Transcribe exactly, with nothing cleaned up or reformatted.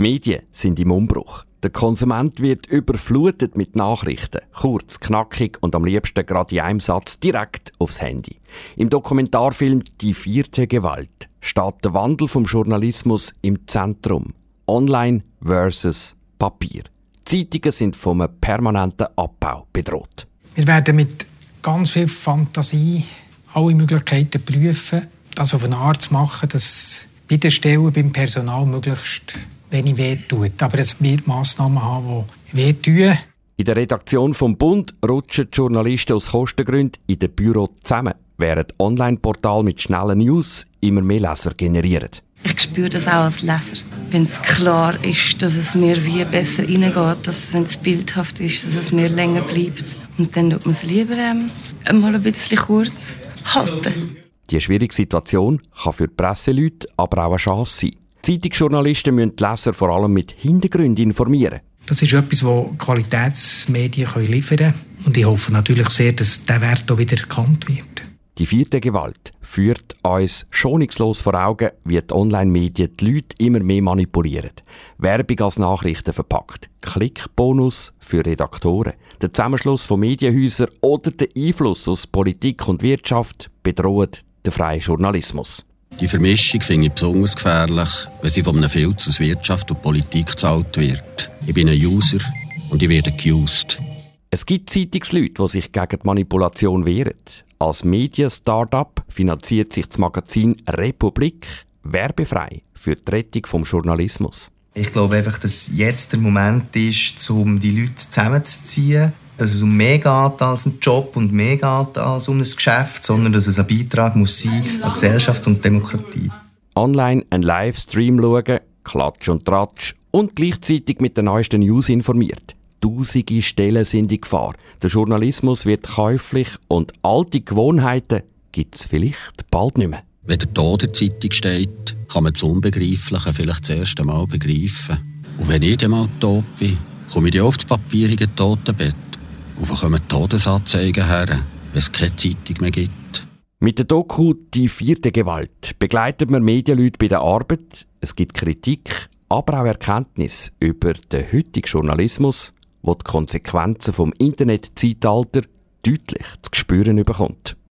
Medien sind im Umbruch. Der Konsument wird überflutet mit Nachrichten. Kurz, knackig und am liebsten gerade in einem Satz direkt aufs Handy. Im Dokumentarfilm «Die vierte Gewalt» steht der Wandel vom Journalismus im Zentrum. Online versus Papier. Zeitungen sind vom permanenten Abbau bedroht. Wir werden mit ganz viel Fantasie alle Möglichkeiten prüfen, das auf eine Art zu machen, dass bei den Stellen beim Personal möglichst wenig weh tut. Aber es wird Massnahmen haben, die weh tun. In der Redaktion vom Bund rutschen die Journalisten aus Kostengründen in den Büro zusammen, während Online-Portale mit schnellen News immer mehr Leser generieren. Ich spüre das auch als Leser. Wenn es klar ist, dass es mir wie besser reingeht, dass wenn es bildhaft ist, dass es mir länger bleibt. Und dann tut man es lieber ähm, mal ein bisschen kurz halten. Die schwierige Situation kann für die Presseleute aber auch eine Chance sein. Zeitungsjournalisten müssen die Leser vor allem mit Hintergründen informieren. Das ist etwas, was Qualitätsmedien liefern können. Und ich hoffe natürlich sehr, dass dieser Wert auch wieder erkannt wird. Die vierte Gewalt führt uns schonungslos vor Augen, wie die Online-Medien die Leute immer mehr manipulieren. Werbung als Nachrichten verpackt, Klickbonus für Redaktoren, der Zusammenschluss von Medienhäusern oder der Einfluss aus Politik und Wirtschaft bedroht den freien Journalismus. Die Vermischung finde ich besonders gefährlich, wenn sie von einem Filz aus Wirtschaft und Politik gezahlt wird. Ich bin ein User und ich werde geused. Es gibt Zeitungsleute, die sich gegen die Manipulation wehren. Als Medien-Startup finanziert sich das Magazin Republik werbefrei für die Rettung vom Journalismus. Ich glaube einfach, dass jetzt der Moment ist, um die Leute zusammenzuziehen. Dass es um mehr geht als ein Job und mehr geht als um ein Geschäft, sondern dass es ein Beitrag muss sein an Gesellschaft und Demokratie. Online einen Livestream schauen, Klatsch und Tratsch und gleichzeitig mit den neuesten News informiert. Tausende Stellen sind in Gefahr. Der Journalismus wird käuflich und alte Gewohnheiten gibt es vielleicht bald nicht mehr. Wenn der Tod in der Zeitung steht, kann man das Unbegreifliche vielleicht das erste Mal begreifen. Und wenn ich dann mal tot bin, komme ich auf das papierige Totenbett. Und wo kommen die Todesanzeigen her, wenn es keine Zeitung mehr gibt? Mit der Doku «Die vierte Gewalt» begleitet man Medienleute bei der Arbeit. Es gibt Kritik, aber auch Erkenntnis über den heutigen Journalismus, der die Konsequenzen vom Internetzeitalter deutlich zu spüren bekommt.